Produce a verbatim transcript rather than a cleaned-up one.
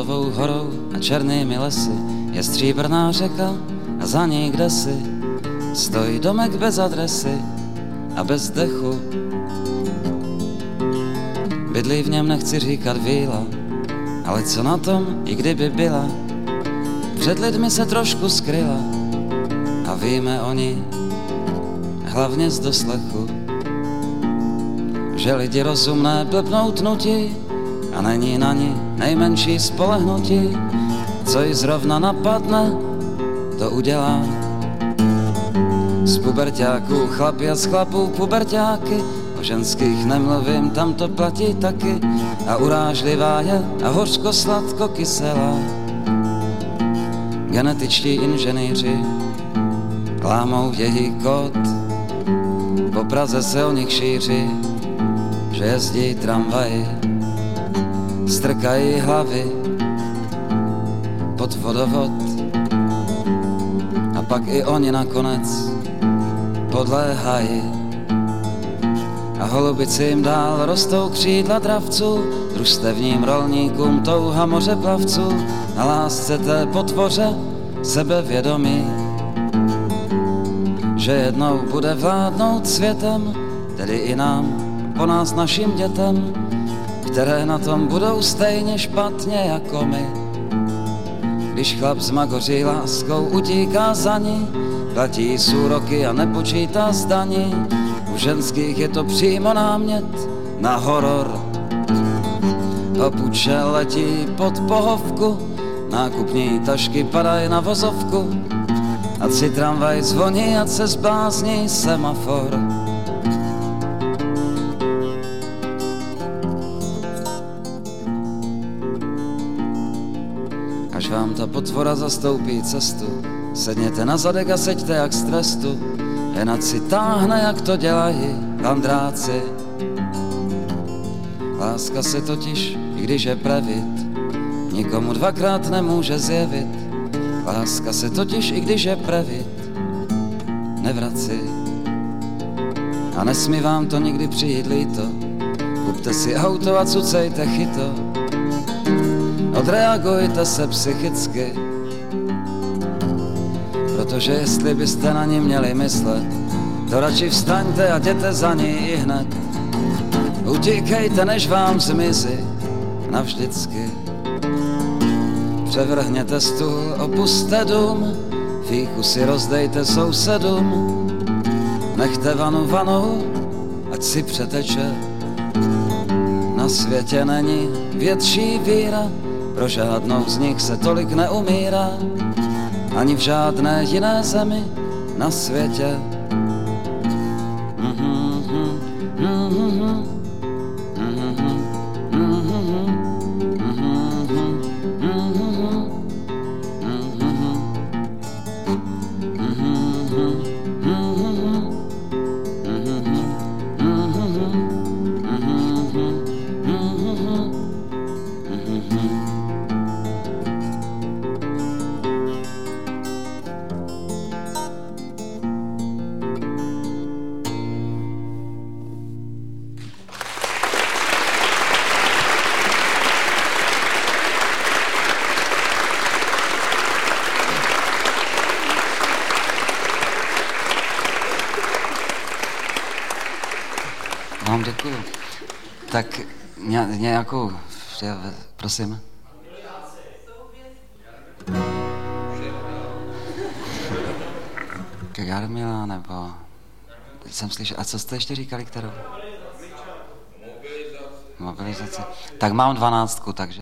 Královou horou a černými lesy je stříbrná řeka a za ní kdesi stojí domek bez adresy a bez dechu. Bydlí v něm, nechci říkat víla, ale co na tom, i kdyby byla, před lidmi se trošku skryla a víme o ní hlavně z doslechu, že lidi rozumné blbnout nutí a není na ní nejmenší spolehnutí, co ji zrovna napadne, to udělá. Z puberťáků chlapi a z chlapů puberťáky, o ženských nemluvím, tam to platí taky, a urážlivá je a hořko sladko kyselá. Genetičtí inženýři lámou její kód, po Praze se o nich šíří, že jezdí tramvaji, strkají hlavy pod vodovod a pak i oni nakonec podléhají. A holubici jim dál rostou křídla dravců, družstevním rolníkům touha mořeplavců, na lásce té potvoře sebevědomí, že jednou bude vládnout světem, tedy i nám, po nás našim dětem, které na tom budou stejně špatně jako my. Když chlap s magoří láskou utíká za ní, platí súroky a nepočítá z daní, u ženských je to přímo námět na horor. Papuče letí pod pohovku, nákupní tašky padají na vozovku a tři tramvaj zvoní a se zblázní semafor. Až vám ta potvora zastoupí cestu, sedněte na zadek a seďte jak z trestu, jen ať si táhne, jak to dělají vandráci. Láska se totiž, i když je previt, nikomu dvakrát nemůže zjevit. Láska se totiž, i když je previt, nevrací. A nesmí vám to nikdy přijít líto, kupte si auto a cucejte chyto, odreagujte se psychicky, protože jestli byste na ní měli myslet, to radši vstaňte a jděte za ní i hned. Utíkejte, než vám zmizí navždycky. Převrhněte stůl, opuste dům, fíku si rozdejte sousedům, nechte vanu vanou, ať si přeteče. Na světě není větší víra, pro žádnou z nich se tolik neumírá, ani v žádné jiné zemi na světě. Vám děkuju. Tak ně, nějakou, prosím. Jarmila, nebo jsem slyšel, a co jste ještě říkali, kterou? Mobilizace. Mobilizace. Tak mám dvanáctku, takže.